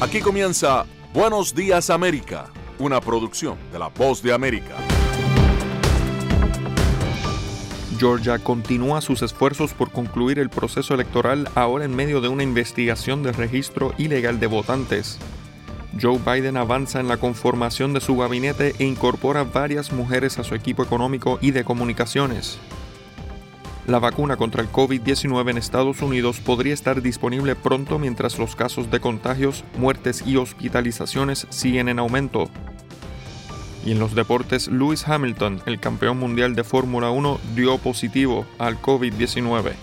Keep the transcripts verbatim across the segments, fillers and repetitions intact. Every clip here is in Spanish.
Aquí comienza Buenos Días América, una producción de La Voz de América. Georgia continúa sus esfuerzos por concluir el proceso electoral ahora en medio de una investigación de registro ilegal de votantes. Joe Biden avanza en la conformación de su gabinete e incorpora varias mujeres a su equipo económico y de comunicaciones. La vacuna contra el covid diecinueve en Estados Unidos podría estar disponible pronto mientras los casos de contagios, muertes y hospitalizaciones siguen en aumento. Y en los deportes, Lewis Hamilton, el campeón mundial de Fórmula uno, dio positivo al covid diecinueve.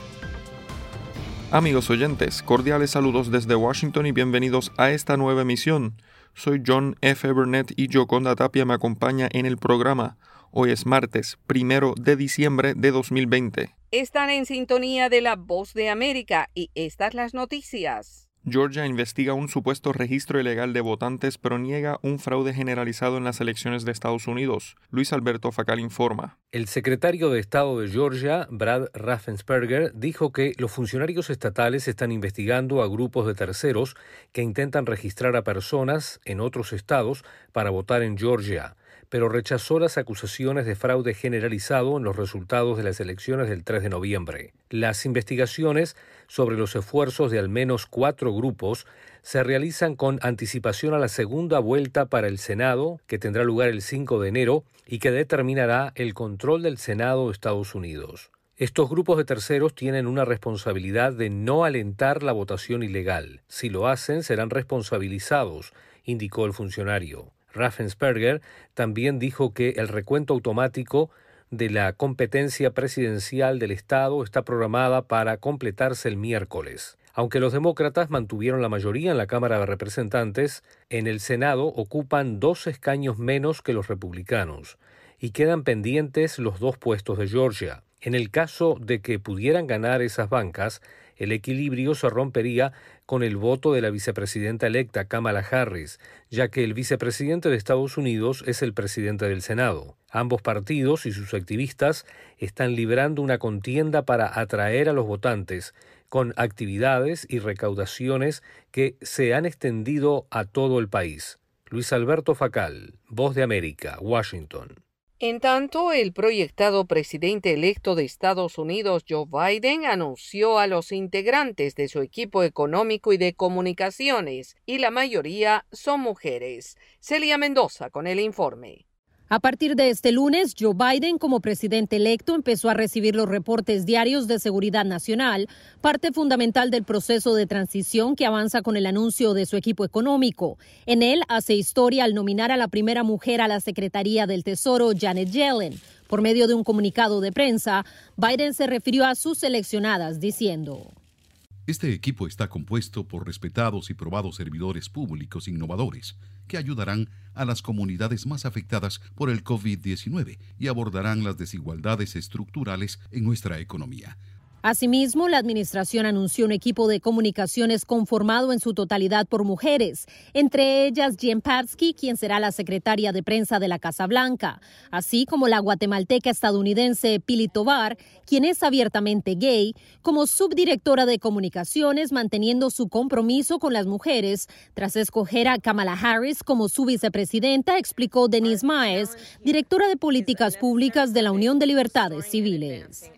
Amigos oyentes, cordiales saludos desde Washington y bienvenidos a esta nueva emisión. Soy John F. Burnett y Yoconda Tapia me acompaña en el programa. Hoy es martes, primero de diciembre de dos mil veinte. Están en sintonía de La Voz de América y estas las noticias. Georgia investiga un supuesto registro ilegal de votantes, pero niega un fraude generalizado en las elecciones de Estados Unidos. Luis Alberto Facal informa. El secretario de Estado de Georgia, Brad Raffensperger, dijo que los funcionarios estatales están investigando a grupos de terceros que intentan registrar a personas en otros estados para votar en Georgia, pero rechazó las acusaciones de fraude generalizado en los resultados de las elecciones del tres de noviembre. Las investigaciones sobre los esfuerzos de al menos cuatro grupos se realizan con anticipación a la segunda vuelta para el Senado, que tendrá lugar el cinco de enero y que determinará el control del Senado de Estados Unidos. Estos grupos de terceros tienen una responsabilidad de no alentar la votación ilegal. Si lo hacen, serán responsabilizados, indicó el funcionario. Raffensperger también dijo que el recuento automático de la competencia presidencial del Estado está programada para completarse el miércoles. Aunque los demócratas mantuvieron la mayoría en la Cámara de Representantes, en el Senado ocupan dos escaños menos que los republicanos y quedan pendientes los dos puestos de Georgia. En el caso de que pudieran ganar esas bancas, el equilibrio se rompería con el voto de la vicepresidenta electa Kamala Harris, ya que el vicepresidente de Estados Unidos es el presidente del Senado. Ambos partidos y sus activistas están librando una contienda para atraer a los votantes, con actividades y recaudaciones que se han extendido a todo el país. Luis Alberto Facal, Voz de América, Washington. En tanto, el proyectado presidente electo de Estados Unidos, Joe Biden, anunció a los integrantes de su equipo económico y de comunicaciones, y la mayoría son mujeres. Celia Mendoza con el informe. A partir de este lunes, Joe Biden, como presidente electo, empezó a recibir los reportes diarios de seguridad nacional, parte fundamental del proceso de transición que avanza con el anuncio de su equipo económico. En él hace historia al nominar a la primera mujer a la Secretaría del Tesoro, Janet Yellen. Por medio de un comunicado de prensa, Biden se refirió a sus seleccionadas diciendo: Este equipo está compuesto por respetados y probados servidores públicos innovadores que ayudarán a las comunidades más afectadas por el covid diecinueve y abordarán las desigualdades estructurales en nuestra economía. Asimismo, la administración anunció un equipo de comunicaciones conformado en su totalidad por mujeres, entre ellas Jen Psaki, quien será la secretaria de prensa de la Casa Blanca, así como la guatemalteca estadounidense Pili Tovar, quien es abiertamente gay, como subdirectora de comunicaciones, manteniendo su compromiso con las mujeres, tras escoger a Kamala Harris como su vicepresidenta, explicó Denise Maes, directora de políticas públicas de la Unión de Libertades Civiles.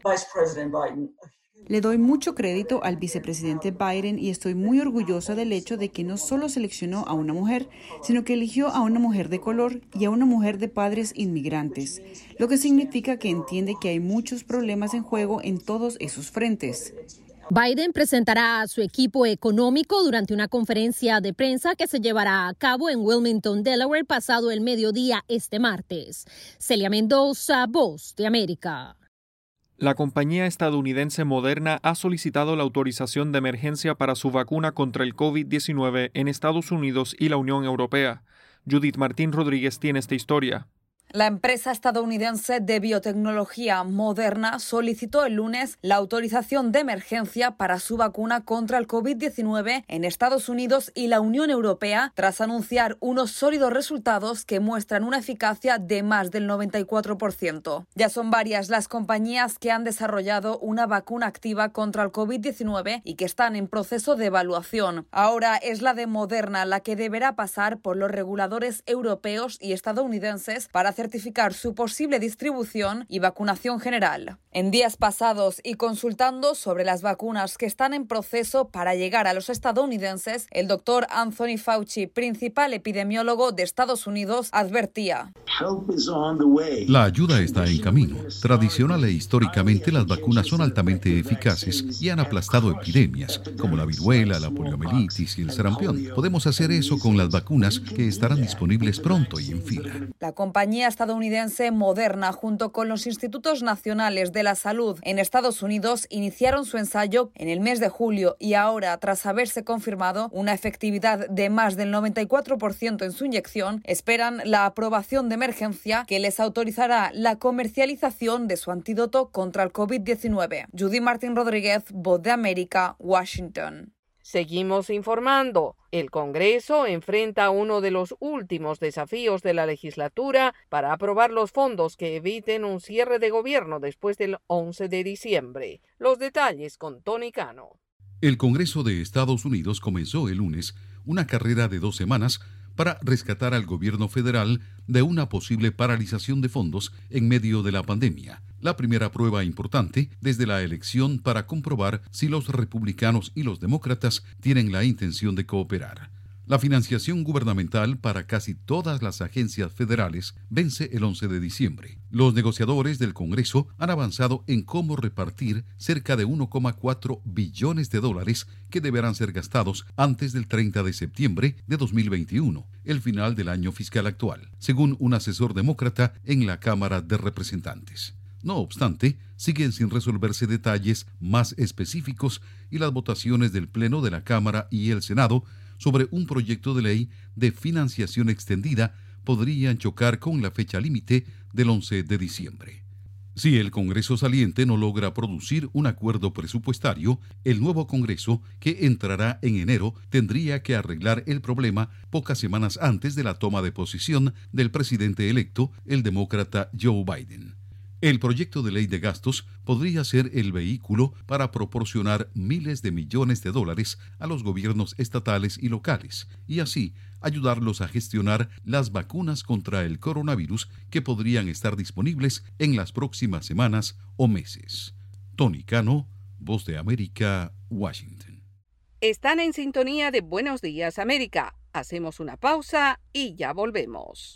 Le doy mucho crédito al vicepresidente Biden y estoy muy orgullosa del hecho de que no solo seleccionó a una mujer, sino que eligió a una mujer de color y a una mujer de padres inmigrantes, lo que significa que entiende que hay muchos problemas en juego en todos esos frentes. Biden presentará a su equipo económico durante una conferencia de prensa que se llevará a cabo en Wilmington, Delaware, pasado el mediodía este martes. Celia Mendoza, Voz de América. La compañía estadounidense Moderna ha solicitado la autorización de emergencia para su vacuna contra el covid diecinueve en Estados Unidos y la Unión Europea. Judith Martín Rodríguez tiene esta historia. La empresa estadounidense de biotecnología Moderna solicitó el lunes la autorización de emergencia para su vacuna contra el COVID diecinueve en Estados Unidos y la Unión Europea tras anunciar unos sólidos resultados que muestran una eficacia de más del noventa y cuatro por ciento. Ya son varias las compañías que han desarrollado una vacuna activa contra el COVID diecinueve y que están en proceso de evaluación. Ahora es la de Moderna la que deberá pasar por los reguladores europeos y estadounidenses para hacer certificar su posible distribución y vacunación general. En días pasados y consultando sobre las vacunas que están en proceso para llegar a los estadounidenses, el doctor Anthony Fauci, principal epidemiólogo de Estados Unidos, advertía: la ayuda está en camino. Tradicional e históricamente las vacunas son altamente eficaces y han aplastado epidemias como la viruela, la poliomielitis y el sarampión. Podemos hacer eso con las vacunas que estarán disponibles pronto y en fila. La compañía estadounidense Moderna, junto con los Institutos Nacionales de la Salud en Estados Unidos, iniciaron su ensayo en el mes de julio y ahora, tras haberse confirmado una efectividad de más del noventa y cuatro por ciento en su inyección, esperan la aprobación de emergencia que les autorizará la comercialización de su antídoto contra el COVID diecinueve. Judy Martín Rodríguez, Voz de América, Washington. Seguimos informando. El Congreso enfrenta uno de los últimos desafíos de la legislatura para aprobar los fondos que eviten un cierre de gobierno después del once de diciembre. Los detalles con Tony Cano. El Congreso de Estados Unidos comenzó el lunes una carrera de dos semanas para rescatar al gobierno federal de una posible paralización de fondos en medio de la pandemia. La primera prueba importante desde la elección para comprobar si los republicanos y los demócratas tienen la intención de cooperar. La financiación gubernamental para casi todas las agencias federales vence el once de diciembre. Los negociadores del Congreso han avanzado en cómo repartir cerca de uno coma cuatro billones de dólares que deberán ser gastados antes del treinta de septiembre de dos mil veintiuno, el final del año fiscal actual, según un asesor demócrata en la Cámara de Representantes. No obstante, siguen sin resolverse detalles más específicos y las votaciones del Pleno de la Cámara y el Senado sobre un proyecto de ley de financiación extendida podrían chocar con la fecha límite del once de diciembre. Si el Congreso saliente no logra producir un acuerdo presupuestario, el nuevo Congreso, que entrará en enero, tendría que arreglar el problema pocas semanas antes de la toma de posición del presidente electo, el demócrata Joe Biden. El proyecto de ley de gastos podría ser el vehículo para proporcionar miles de millones de dólares a los gobiernos estatales y locales, y así ayudarlos a gestionar las vacunas contra el coronavirus que podrían estar disponibles en las próximas semanas o meses. Tony Cano, Voz de América, Washington. Están en sintonía de Buenos Días, América. Hacemos una pausa y ya volvemos.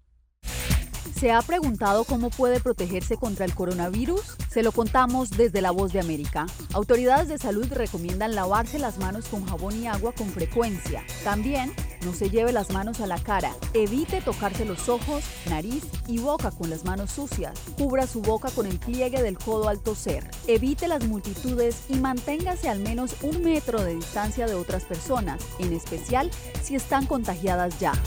¿Se ha preguntado cómo puede protegerse contra el coronavirus? Se lo contamos desde La Voz de América. Autoridades de salud recomiendan lavarse las manos con jabón y agua con frecuencia. También, no se lleve las manos a la cara. Evite tocarse los ojos, nariz y boca con las manos sucias. Cubra su boca con el pliegue del codo al toser. Evite las multitudes y manténgase al menos un metro de distancia de otras personas, en especial si están contagiadas ya.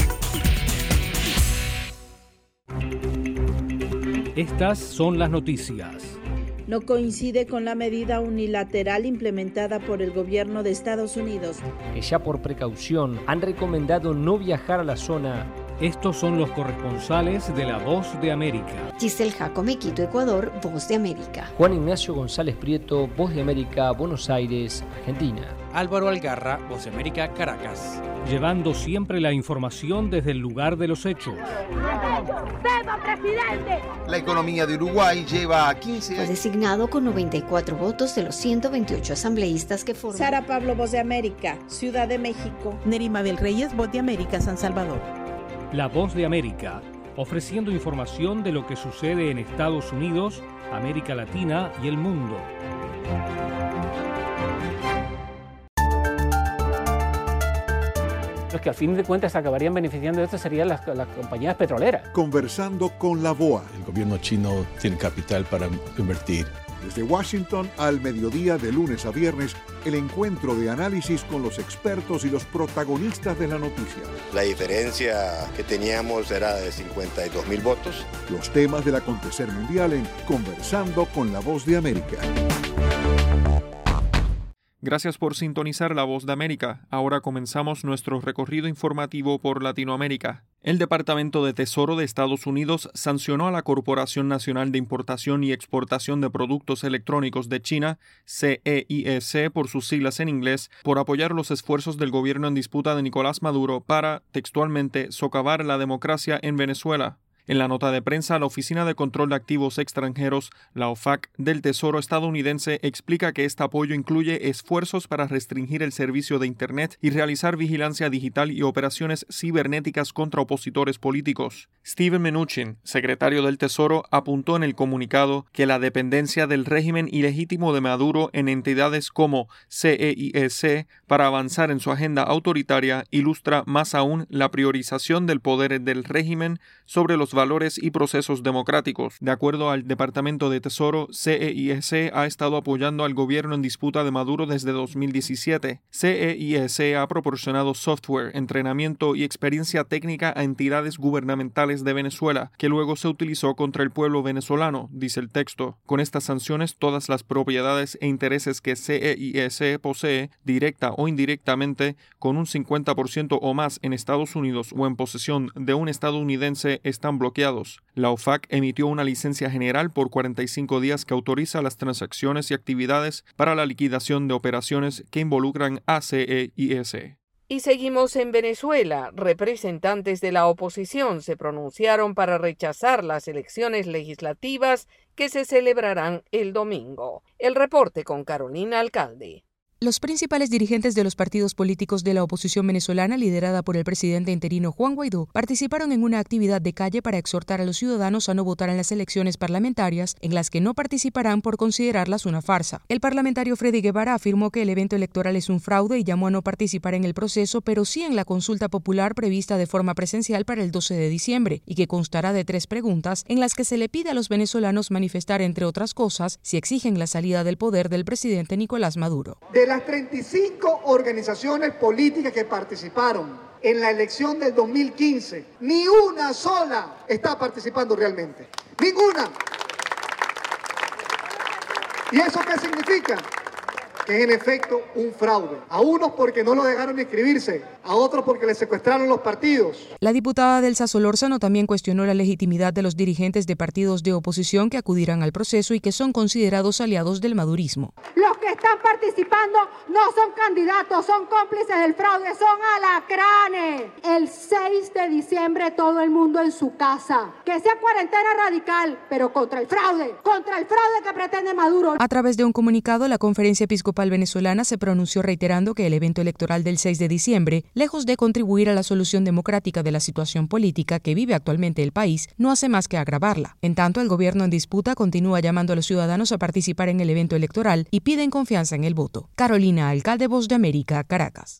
Estas son las noticias. No coincide con la medida unilateral implementada por el gobierno de Estados Unidos, que ya por precaución han recomendado no viajar a la zona. Estos son los corresponsales de La Voz de América. Giselle Jacome, Quito, Ecuador, Voz de América. Juan Ignacio González Prieto, Voz de América, Buenos Aires, Argentina. Álvaro Algarra, Voz de América, Caracas. Llevando siempre la información desde el lugar de los hechos. ¡Viva, presidente! La economía de Uruguay lleva a quince años. Fue designado con noventa y cuatro votos de los ciento veintiocho asambleístas que forman. Sara Pablo, Voz de América, Ciudad de México. Nerima Bel Reyes, Voz de América, San Salvador. La Voz de América, ofreciendo información de lo que sucede en Estados Unidos, América Latina y el mundo. Los que al fin de cuentas acabarían beneficiando de esto serían las, las compañías petroleras. Conversando con la B O A. El gobierno chino tiene capital para invertir Desde Washington al mediodía de lunes a viernes, el encuentro de análisis con los expertos y los protagonistas de la noticia. La diferencia que teníamos era de cincuenta y dos mil votos. Los temas del acontecer mundial en Conversando con la Voz de América. Gracias por sintonizar La Voz de América. Ahora comenzamos nuestro recorrido informativo por Latinoamérica. El Departamento de Tesoro de Estados Unidos sancionó a la Corporación Nacional de Importación y Exportación de Productos Electrónicos de China, C E I E C por sus siglas en inglés, por apoyar los esfuerzos del gobierno en disputa de Nicolás Maduro para, textualmente, socavar la democracia en Venezuela. En la nota de prensa, la Oficina de Control de Activos Extranjeros, la O F A C, del Tesoro estadounidense explica que este apoyo incluye esfuerzos para restringir el servicio de Internet y realizar vigilancia digital y operaciones cibernéticas contra opositores políticos. Steven Mnuchin, secretario del Tesoro, apuntó en el comunicado que la dependencia del régimen ilegítimo de Maduro en entidades como C E I E C para avanzar en su agenda autoritaria ilustra más aún la priorización del poder del régimen sobre los valores y procesos democráticos. De acuerdo al Departamento de Tesoro, C E I E C ha estado apoyando al gobierno en disputa de Maduro desde dos mil diecisiete. C E I E C ha proporcionado software, entrenamiento y experiencia técnica a entidades gubernamentales de Venezuela, que luego se utilizó contra el pueblo venezolano, dice el texto. Con estas sanciones, todas las propiedades e intereses que C E I E C posee, directa o indirectamente, con un cincuenta por ciento o más en Estados Unidos o en posesión de un estadounidense, están bloqueados. La O F A C emitió una licencia general por cuarenta y cinco días que autoriza las transacciones y actividades para la liquidación de operaciones que involucran a C E I E C. Y seguimos en Venezuela. Representantes de la oposición se pronunciaron para rechazar las elecciones legislativas que se celebrarán el domingo. El reporte con Carolina Alcalde. Los principales dirigentes de los partidos políticos de la oposición venezolana, liderada por el presidente interino Juan Guaidó, participaron en una actividad de calle para exhortar a los ciudadanos a no votar en las elecciones parlamentarias, en las que no participarán por considerarlas una farsa. El parlamentario Freddy Guevara afirmó que el evento electoral es un fraude y llamó a no participar en el proceso, pero sí en la consulta popular prevista de forma presencial para el doce de diciembre, y que constará de tres preguntas en las que se le pide a los venezolanos manifestar, entre otras cosas, si exigen la salida del poder del presidente Nicolás Maduro. De las treinta y cinco organizaciones políticas que participaron en la elección del dos mil quince, ni una sola está participando realmente. ¡Ninguna! ¿Y eso qué significa? Que es en efecto un fraude. A unos porque no lo dejaron inscribirse, a otros porque les secuestraron los partidos. La diputada Delsa Solórzano también cuestionó la legitimidad de los dirigentes de partidos de oposición que acudirán al proceso y que son considerados aliados del madurismo. Los que están participando no son candidatos, son cómplices del fraude, son alacranes. El seis de diciembre todo el mundo en su casa. Que sea cuarentena radical, pero contra el fraude, contra el fraude que pretende Maduro. A través de un comunicado, la Conferencia Episcopal Venezolana se pronunció reiterando que el evento electoral del seis de diciembre, lejos de contribuir a la solución democrática de la situación política que vive actualmente el país, no hace más que agravarla. En tanto, el gobierno en disputa continúa llamando a los ciudadanos a participar en el evento electoral y piden confianza en el voto. Carolina Alcalde, Voz de América, Caracas.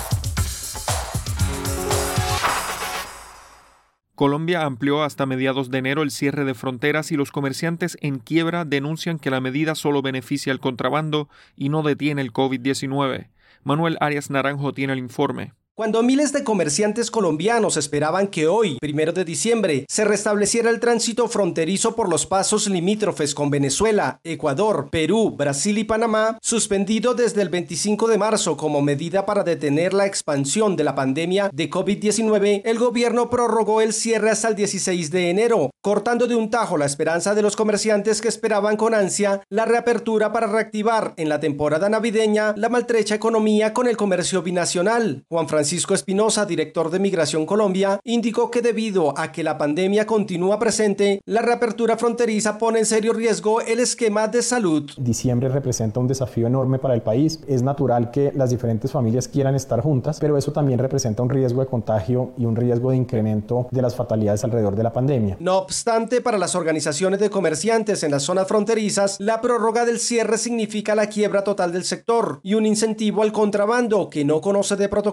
Colombia amplió hasta mediados de enero el cierre de fronteras y los comerciantes en quiebra denuncian que la medida solo beneficia al contrabando y no detiene el COVID diecinueve. Manuel Arias Naranjo tiene el informe. Cuando miles de comerciantes colombianos esperaban que hoy, primero de diciembre, se restableciera el tránsito fronterizo por los pasos limítrofes con Venezuela, Ecuador, Perú, Brasil y Panamá, suspendido desde el veinticinco de marzo como medida para detener la expansión de la pandemia de COVID diecinueve, el gobierno prorrogó el cierre hasta el dieciséis de enero, cortando de un tajo la esperanza de los comerciantes que esperaban con ansia la reapertura para reactivar en la temporada navideña la maltrecha economía con el comercio binacional. Juan Francisco Francisco Espinosa, director de Migración Colombia, indicó que debido a que la pandemia continúa presente, la reapertura fronteriza pone en serio riesgo el esquema de salud. Diciembre representa un desafío enorme para el país. Es natural que las diferentes familias quieran estar juntas, pero eso también representa un riesgo de contagio y un riesgo de incremento de las fatalidades alrededor de la pandemia. No obstante, para las organizaciones de comerciantes en las zonas fronterizas, la prórroga del cierre significa la quiebra total del sector y un incentivo al contrabando que no conoce de protocolos.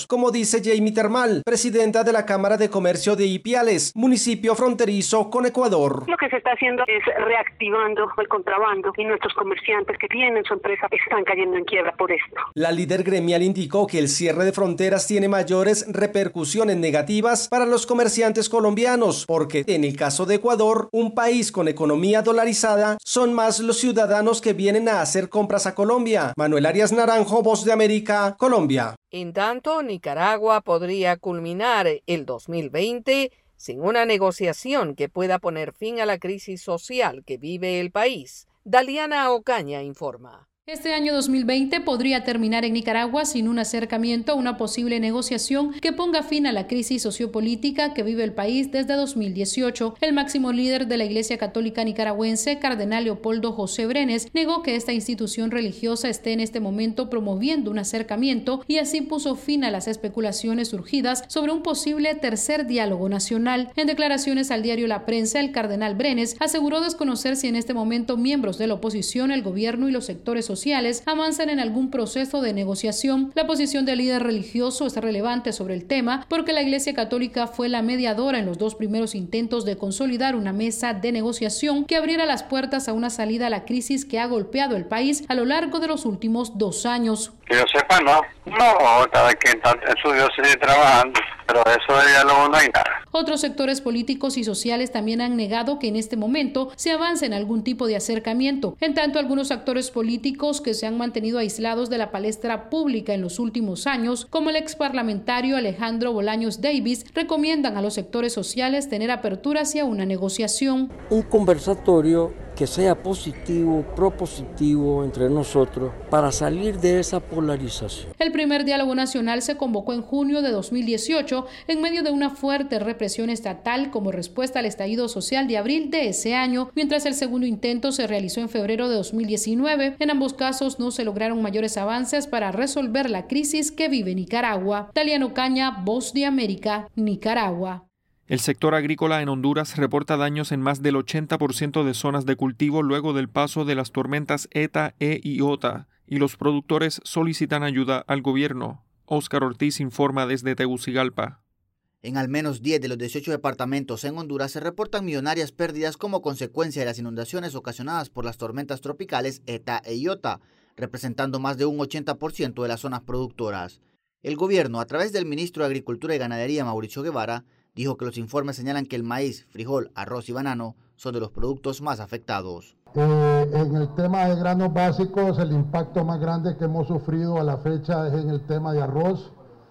colombianos, como dice Jamie Termal, presidenta de la Cámara de Comercio de Ipiales, municipio fronterizo con Ecuador. Lo que se está haciendo es reactivando el contrabando y nuestros comerciantes que tienen su empresa están cayendo en quiebra por esto. La líder gremial indicó que el cierre de fronteras tiene mayores repercusiones negativas para los comerciantes colombianos, porque en el caso de Ecuador, un país con economía dolarizada, son más los ciudadanos que vienen a hacer compras a Colombia. Manuel Arias Naranjo, Voz de América, Colombia. En tanto, Nicaragua podría culminar el dos mil veinte sin una negociación que pueda poner fin a la crisis social que vive el país. Daliana Ocaña informa. Este año dos mil veinte podría terminar en Nicaragua sin un acercamiento a una posible negociación que ponga fin a la crisis sociopolítica que vive el país desde dos mil dieciocho. El máximo líder de la Iglesia Católica Nicaragüense, Cardenal Leopoldo José Brenes, negó que esta institución religiosa esté en este momento promoviendo un acercamiento y así puso fin a las especulaciones surgidas sobre un posible tercer diálogo nacional. En declaraciones al diario La Prensa, el Cardenal Brenes aseguró desconocer si en este momento miembros de la oposición, el gobierno y los sectores sociales sociales avanzan en algún proceso de negociación. La posición del líder religioso es relevante sobre el tema porque la Iglesia Católica fue la mediadora en los dos primeros intentos de consolidar una mesa de negociación que abriera las puertas a una salida a la crisis que ha golpeado el país a lo largo de los últimos dos años. Que yo sepa, no. No, cada quien está en su diócesis trabajando, pero eso de diálogo no hay nada. Otros sectores políticos y sociales también han negado que en este momento se avance en algún tipo de acercamiento. En tanto, algunos actores políticos que se han mantenido aislados de la palestra pública en los últimos años, como el ex parlamentario Alejandro Bolaños Davis, recomiendan a los sectores sociales tener apertura hacia una negociación. Un conversatorio que sea positivo, propositivo entre nosotros para salir de esa polarización. El primer diálogo nacional se convocó en junio de dos mil dieciocho en medio de una fuerte represión estatal como respuesta al estallido social de abril de ese año, mientras el segundo intento se realizó en febrero de dos mil diecinueve. En ambos casos no se lograron mayores avances para resolver la crisis que vive Nicaragua. Daliana Ocaña, Voz de América, Nicaragua. El sector agrícola en Honduras reporta daños en más del ochenta por ciento de zonas de cultivo luego del paso de las tormentas ETA, E y OTA, y los productores solicitan ayuda al gobierno. Óscar Ortiz informa desde Tegucigalpa. En al menos diez de los dieciocho departamentos en Honduras se reportan millonarias pérdidas como consecuencia de las inundaciones ocasionadas por las tormentas tropicales ETA e IOTA, representando más de un ochenta por ciento de las zonas productoras. El gobierno, a través del ministro de Agricultura y Ganadería, Mauricio Guevara, dijo que los informes señalan que el maíz, frijol, arroz y banano son de los productos más afectados. Eh, en el tema de granos básicos, el impacto más grande que hemos sufrido a la fecha es en el tema de arroz.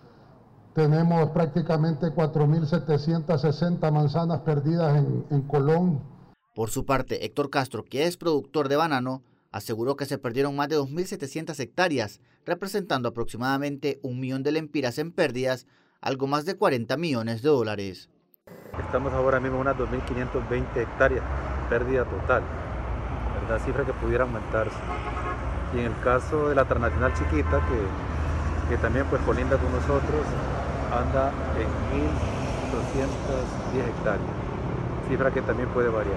Tenemos prácticamente cuatro mil setecientas sesenta manzanas perdidas en, en Colón. Por su parte, Héctor Castro, que es productor de banano, aseguró que se perdieron más de dos mil setecientas hectáreas, representando aproximadamente un millón de lempiras en pérdidas, algo más de cuarenta millones de dólares. Estamos ahora mismo en unas dos mil quinientas veinte hectáreas, pérdida total, ¿verdad? Cifra que pudiera aumentarse. Y en el caso de la transnacional chiquita, que, que también pues colinda con nosotros, anda en mil doscientas diez hectáreas, cifra que también puede variar.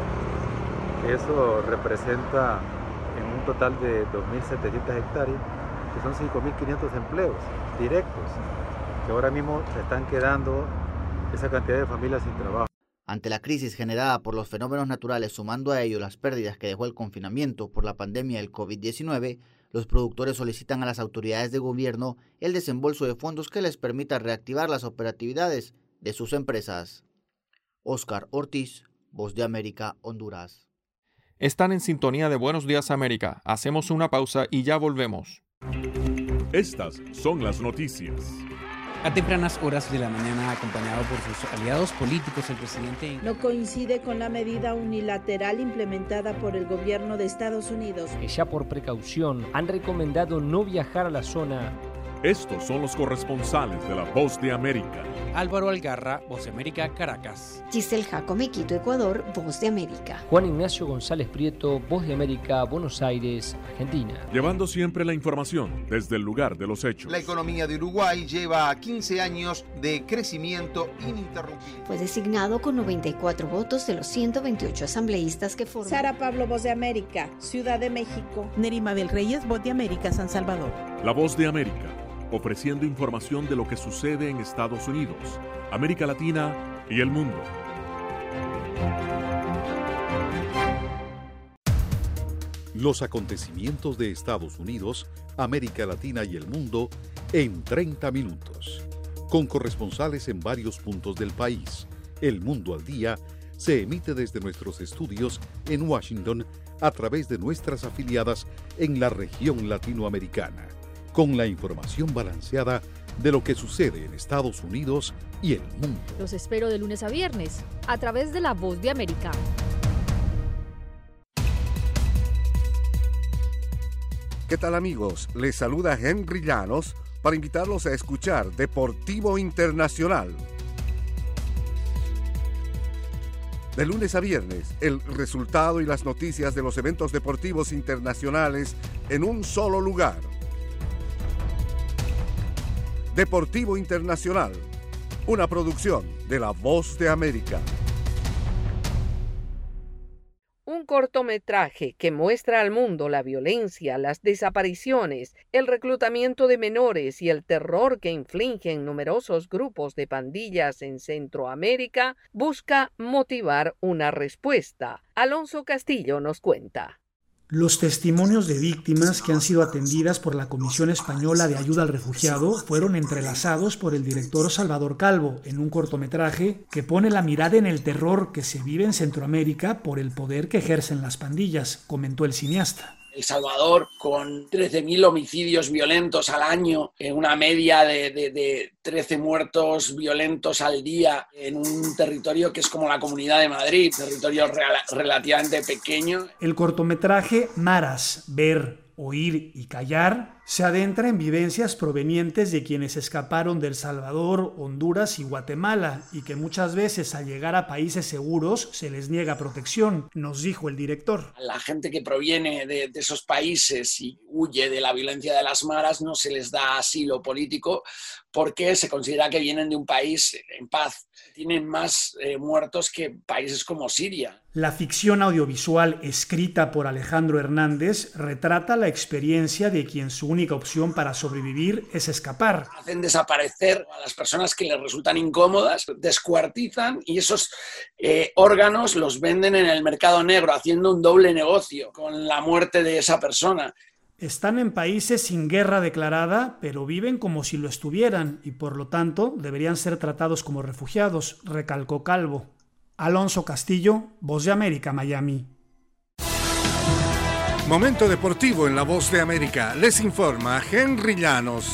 Eso representa en un total de dos mil setecientas hectáreas, que son cinco mil quinientos empleos directos, que ahora mismo se están quedando esa cantidad de familias sin trabajo. Ante la crisis generada por los fenómenos naturales, sumando a ello las pérdidas que dejó el confinamiento por la pandemia del COVID diecinueve, los productores solicitan a las autoridades de gobierno el desembolso de fondos que les permita reactivar las operatividades de sus empresas. Óscar Ortiz, Voz de América, Honduras. Están en sintonía de Buenos Días América. Hacemos una pausa y ya volvemos. Estas son las noticias. A tempranas horas de la mañana, acompañado por sus aliados políticos, el presidente... No coincide con la medida unilateral implementada por el gobierno de Estados Unidos. Que ya por precaución han recomendado no viajar a la zona. Estos son los corresponsales de La Voz de América. Álvaro Algarra, Voz de América, Caracas. Giselle Jacome, Quito, Ecuador, Voz de América. Juan Ignacio González Prieto, Voz de América, Buenos Aires, Argentina. Llevando siempre la información desde el lugar de los hechos. La economía de Uruguay lleva quince años de crecimiento ininterrumpido. Fue designado con noventa y cuatro votos de los ciento veintiocho asambleístas que forman. Sara Pablo, Voz de América, Ciudad de México. Nerima Mabel Reyes, Voz de América, San Salvador. La Voz de América. ofreciendo información de lo que sucede en Estados Unidos, América Latina y el mundo. Los acontecimientos de Estados Unidos, América Latina y el mundo en treinta minutos. Con corresponsales en varios puntos del país. El Mundo al Día se emite desde nuestros estudios en Washington a través de nuestras afiliadas en la región latinoamericana, con la información balanceada de lo que sucede en Estados Unidos y el mundo. Los espero de lunes a viernes a través de La Voz de América. ¿Qué tal, amigos? Les saluda Henry Llanos para invitarlos a escuchar Deportivo Internacional. De lunes a viernes, el resultado y las noticias de los eventos deportivos internacionales en un solo lugar. Deportivo Internacional, una producción de La Voz de América. Un cortometraje que muestra al mundo la violencia, las desapariciones, el reclutamiento de menores y el terror que infligen numerosos grupos de pandillas en Centroamérica busca motivar una respuesta. Alonso Castillo nos cuenta. Los testimonios de víctimas que han sido atendidas por la Comisión Española de Ayuda al Refugiado fueron entrelazados por el director Salvador Calvo en un cortometraje que pone la mirada en el terror que se vive en Centroamérica por el poder que ejercen las pandillas, comentó el cineasta. El Salvador, con trece mil homicidios violentos al año, en una media de, de, de trece muertos violentos al día, en un territorio que es como la Comunidad de Madrid, territorio real, relativamente pequeño. El cortometraje Maras, ver, oír y callar se adentra en vivencias provenientes de quienes escaparon de El Salvador, Honduras y Guatemala y que muchas veces al llegar a países seguros se les niega protección, nos dijo el director. La gente que proviene de, de esos países y huye de la violencia de las maras no se les da asilo político porque se considera que vienen de un país en paz. Tienen más eh, muertos que países como Siria. La ficción audiovisual escrita por Alejandro Hernández retrata la experiencia de quien su única opción para sobrevivir es escapar. Hacen desaparecer a las personas que les resultan incómodas, descuartizan y esos eh, órganos los venden en el mercado negro, haciendo un doble negocio con la muerte de esa persona. Están en países sin guerra declarada, pero viven como si lo estuvieran y por lo tanto deberían ser tratados como refugiados, recalcó Calvo. Alonso Castillo, Voz de América, Miami. Momento deportivo en La Voz de América. Les informa Henry Llanos.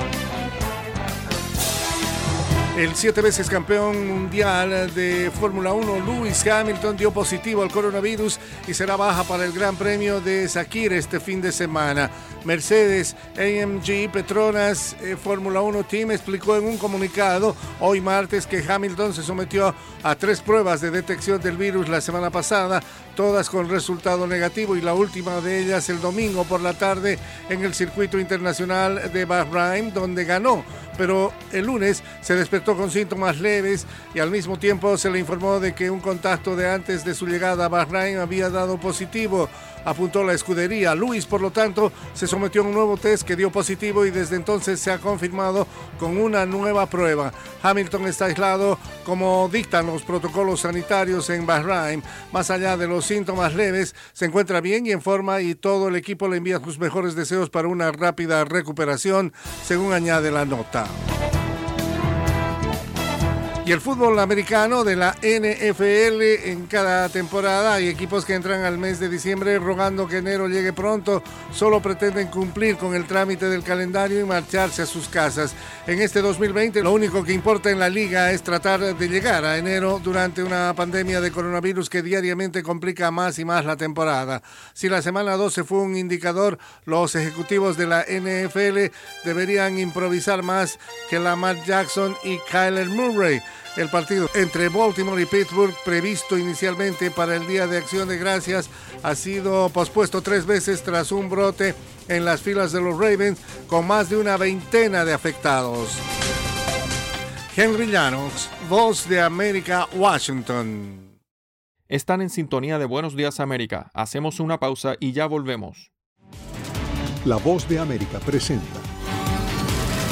El siete veces campeón mundial de Fórmula uno, Lewis Hamilton, dio positivo al coronavirus y será baja para el Gran Premio de Sakir este fin de semana. Mercedes A M G Petronas eh, Fórmula uno Team explicó en un comunicado hoy martes que Hamilton se sometió a tres pruebas de detección del virus la semana pasada, todas con resultado negativo y la última de ellas el domingo por la tarde en el circuito internacional de Bahrein, donde ganó. Pero el lunes se despertó con síntomas leves y al mismo tiempo se le informó de que un contacto de antes de su llegada a Bahrein había dado positivo, apuntó la escudería. Lewis, por lo tanto, se sometió a un nuevo test que dio positivo y desde entonces se ha confirmado con una nueva prueba. Hamilton está aislado como dictan los protocolos sanitarios en Bahrein. Más allá de los síntomas leves, se encuentra bien y en forma y todo el equipo le envía sus mejores deseos para una rápida recuperación, según añade la nota. Y el fútbol americano de la N F L, en cada temporada hay equipos que entran al mes de diciembre rogando que enero llegue pronto, solo pretenden cumplir con el trámite del calendario y marcharse a sus casas. En este dos mil veinte lo único que importa en la liga es tratar de llegar a enero durante una pandemia de coronavirus que diariamente complica más y más la temporada. Si la semana doce fue un indicador, los ejecutivos de la N F L deberían improvisar más que Lamar Jackson y Kyler Murray. El partido entre Baltimore y Pittsburgh, previsto inicialmente para el Día de Acción de Gracias, ha sido pospuesto tres veces tras un brote en las filas de los Ravens con más de una veintena de afectados. Henry Llanos, Voz de América, Washington. Están en sintonía de Buenos Días América. Hacemos una pausa y ya volvemos. La Voz de América presenta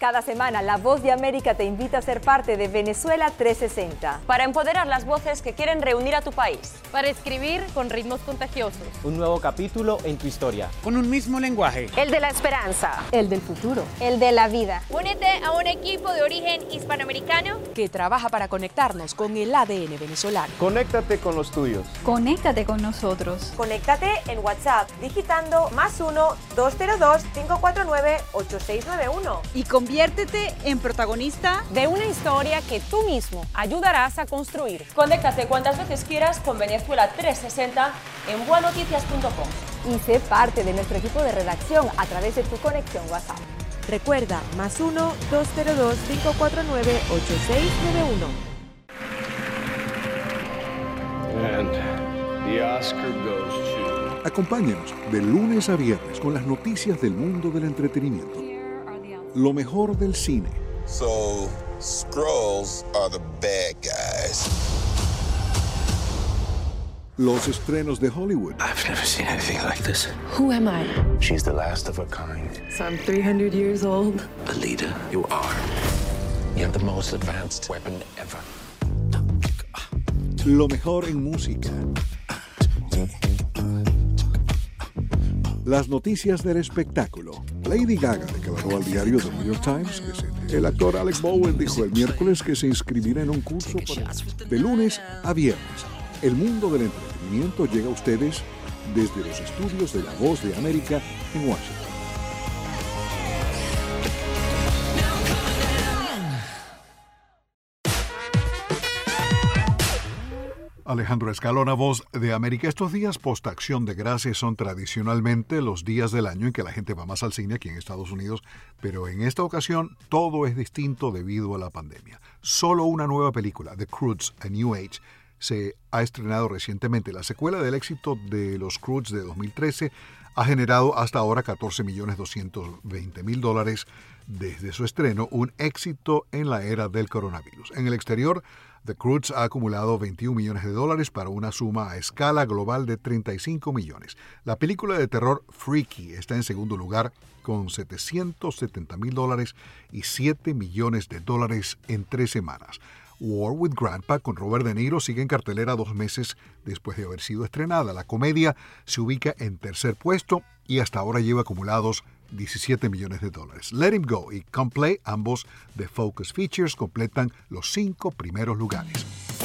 Cada semana, La Voz de América te invita a ser parte de Venezuela trescientos sesenta. Para empoderar las voces que quieren reunir a tu país. Para escribir con ritmos contagiosos. Un nuevo capítulo en tu historia. Con un mismo lenguaje. El de la esperanza. El del futuro. El de la vida. Únete a un equipo de origen hispanoamericano que trabaja para conectarnos con el A D N venezolano. Conéctate con los tuyos. Conéctate con nosotros. Conéctate en WhatsApp digitando más uno, dos cero dos, cinco cuatro nueve, ocho seis nueve uno. Y conviértete en protagonista de una historia que tú mismo ayudarás a construir. Conéctate cuantas veces quieras con Venezuela trescientos sesenta en bua noticias punto com. Y sé parte de nuestro equipo de redacción a través de tu conexión WhatsApp. Recuerda, más uno, dos cero dos, cinco cuatro nueve, ocho seis nueve uno. And the Oscar goes to... Acompáñanos de lunes a viernes con las noticias del mundo del entretenimiento. Lo mejor del cine. So, Skrulls are the bad guys. Los estrenos de Hollywood. I've never seen anything like this. Who am I? She's the last of her kind. So I'm three hundred years old. Alita, you are. You have the most advanced weapon ever. Lo mejor en música. Las noticias del espectáculo. Lady Gaga declaró al diario The New York Times que se... El actor Alec Bowen dijo el miércoles que se inscribirá en un curso para... de lunes a viernes. El mundo del entretenimiento llega a ustedes desde los estudios de La Voz de América en Washington. Alejandro Escalona, Voz de América. Estos días post-acción de gracias son tradicionalmente los días del año en que la gente va más al cine aquí en Estados Unidos, pero en esta ocasión todo es distinto debido a la pandemia. Solo una nueva película, The Croods, A New Age, se ha estrenado recientemente. La secuela del éxito de Los Croods de dos mil trece ha generado hasta ahora catorce millones doscientos veinte mil dólares desde su estreno, un éxito en la era del coronavirus. En el exterior, The Croods ha acumulado veintiún millones de dólares para una suma a escala global de treinta y cinco millones. La película de terror Freaky está en segundo lugar con setecientos setenta mil dólares y siete millones de dólares en tres semanas. War with Grandpa con Robert De Niro sigue en cartelera dos meses después de haber sido estrenada. La comedia se ubica en tercer puesto y hasta ahora lleva acumulados diecisiete millones de dólares. Let Him Go y Come Play, ambos de Focus Features, completan los cinco primeros lugares.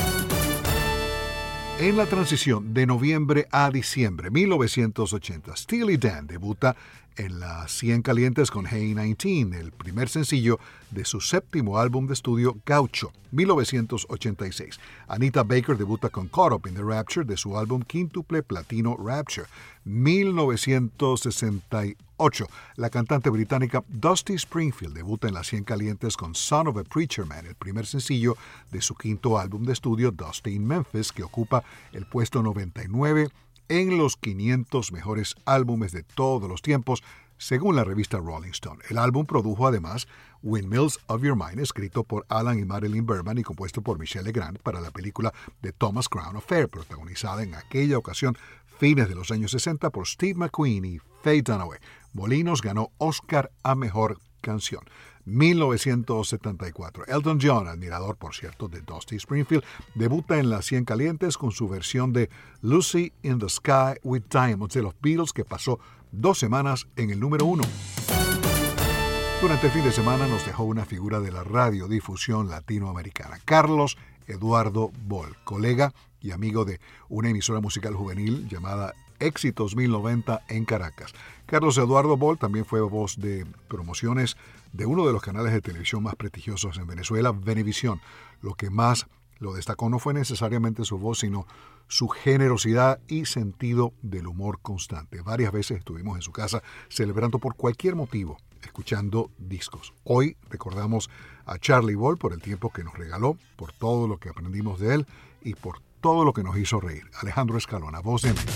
En la transición de noviembre a diciembre mil novecientos ochenta, Steely Dan debuta en las cien calientes con Hey diecinueve, el primer sencillo de su séptimo álbum de estudio Gaucho, mil novecientos ochenta y seis. Anita Baker debuta con Caught Up in the Rapture de su álbum quíntuple platino Rapture, mil novecientos sesenta y ocho. La cantante británica Dusty Springfield debuta en las cien calientes con Son of a Preacher Man, el primer sencillo de su quinto álbum de estudio Dusty in Memphis, que ocupa el puesto noventa y nueve en los quinientos mejores álbumes de todos los tiempos, según la revista Rolling Stone. El álbum produjo además Windmills of Your Mind, escrito por Alan y Marilyn Berman y compuesto por Michelle Legrand para la película The Thomas Crown Affair, protagonizada en aquella ocasión, fines de los años sesenta, por Steve McQueen y Faye Dunaway. Molinos ganó Oscar a Mejor Canción. mil novecientos setenta y cuatro. Elton John, admirador por cierto de Dusty Springfield, debuta en las cien calientes con su versión de Lucy in the Sky with Diamonds de los Beatles, que pasó dos semanas en el número uno. Durante el fin de semana nos dejó una figura de la radiodifusión latinoamericana, Carlos Eduardo Boll, colega y amigo de una emisora musical juvenil llamada Éxitos mil noventa en Caracas. Carlos Eduardo Boll también fue voz de promociones de uno de los canales de televisión más prestigiosos en Venezuela, Venevisión. Lo que más lo destacó no fue necesariamente su voz, sino su generosidad y sentido del humor constante. Varias veces estuvimos en su casa celebrando por cualquier motivo, escuchando discos. Hoy recordamos a Charlie Boll por el tiempo que nos regaló, por todo lo que aprendimos de él y por todo lo que nos hizo reír. Alejandro Escalona, Voz de América.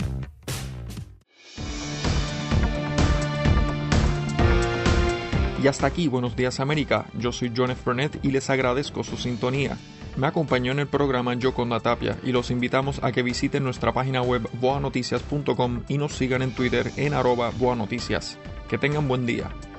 Y hasta aquí, Buenos Días América. Yo soy John F. Burnett y les agradezco su sintonía. Me acompañó en el programa Yoconda Tapia y los invitamos a que visiten nuestra página web boa noticias punto com y nos sigan en Twitter en arroba boanoticias. Que tengan buen día.